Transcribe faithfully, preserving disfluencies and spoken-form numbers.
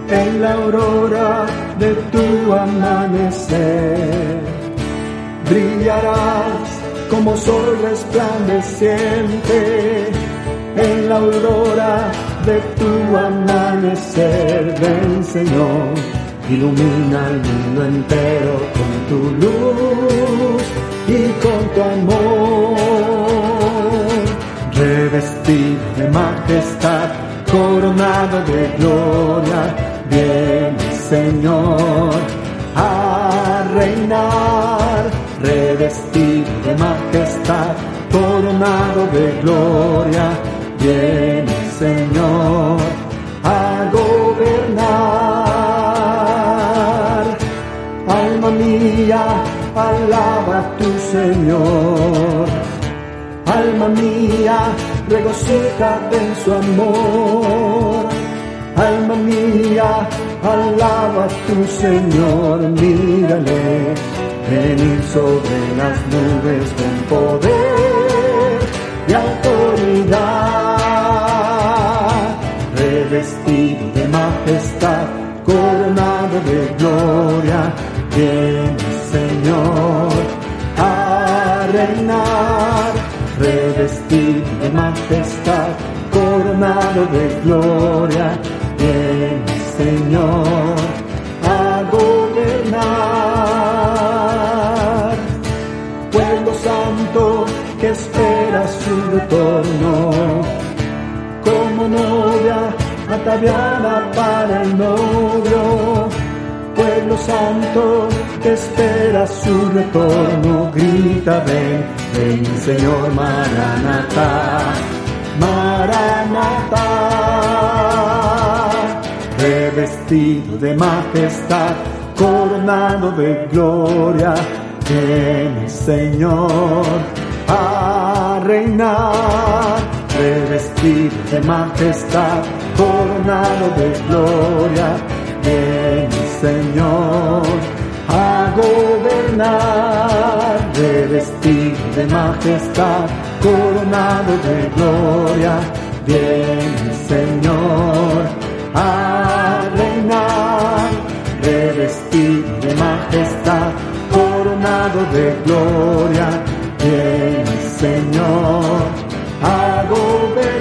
en la aurora de tu amanecer. Brillarás como sol resplandeciente en la aurora de tu amanecer. Ven, Señor, ilumina el mundo entero con tu luz y con tu amor. Revestido de majestad, coronado de gloria, viene, Señor, a reinar. Revestido de majestad, coronado de gloria, viene, Señor, a gobernar. Alma mía, alaba a tu Señor. Alma mía, regocíjate en su amor. Alma mía, alaba a tu Señor. Mírale venir sobre las nubes con poder y autoridad. Revestido de majestad, coronado de gloria, viene, Señor, a reinar. Revestido de majestad, coronado de gloria, viene, Señor, a gobernar. Pueblo santo que espera su retorno, como novia ataviada para el novio. Pueblo santo que espera su retorno, grita, ven, ven, Señor, Maranatá, Maranatá. Revestido de majestad, coronado de gloria, viene, Señor, a reinar. Revestido de majestad, coronado de gloria, viene, Señor, a gobernar. Revestido de majestad, coronado de gloria, viene, Señor, a reinar. Revestido de majestad, coronado de gloria, viene, Señor, a gobernar.